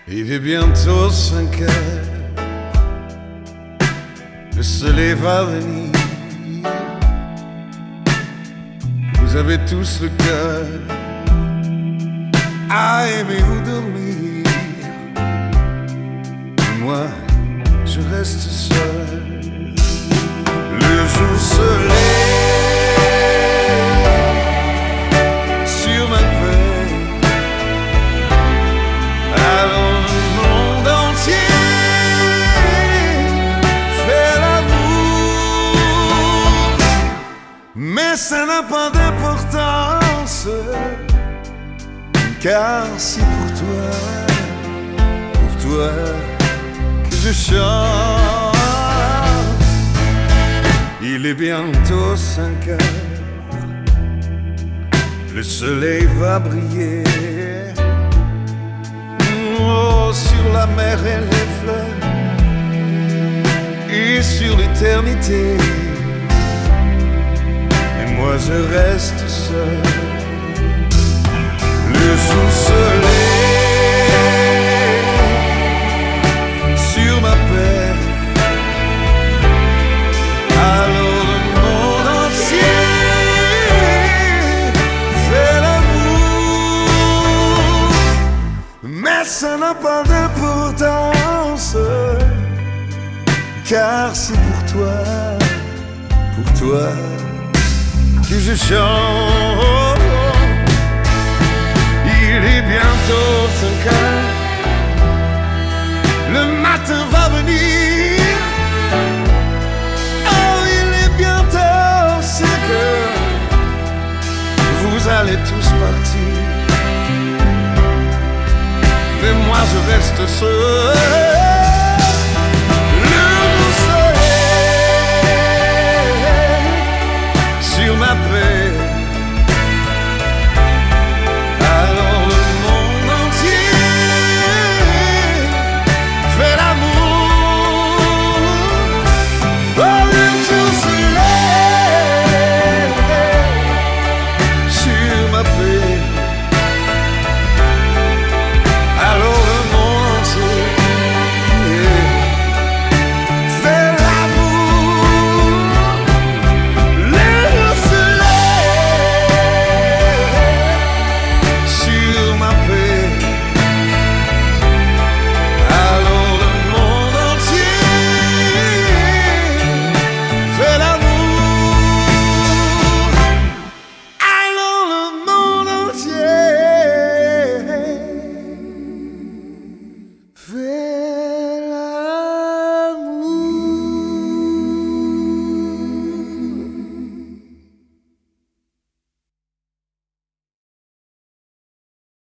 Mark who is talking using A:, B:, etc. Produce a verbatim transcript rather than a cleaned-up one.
A: Il est bientôt cinq heures, le soleil va venir. Vous avez tous le cœur à aimer ou dormir. Moi, je reste seul. Le jour se lève sur ma veille. Alors le monde entier fait l'amour, mais ça n'a pas d'importance, car c'est pour toi, pour toi que je chante. Il est bientôt cinq heures, le soleil va briller. Oh, sur la mer et les fleurs, et sur l'éternité. Et moi je reste seul. Le jour se lève sur ma paix. Alors le monde entier fait l'amour, mais ça n'a pas d'importance, car c'est pour toi, pour toi que je chante. Il est bientôt cinq heures, le matin va venir. Oh, il est bientôt cinq heures, vous allez tous partir, mais moi je reste seul.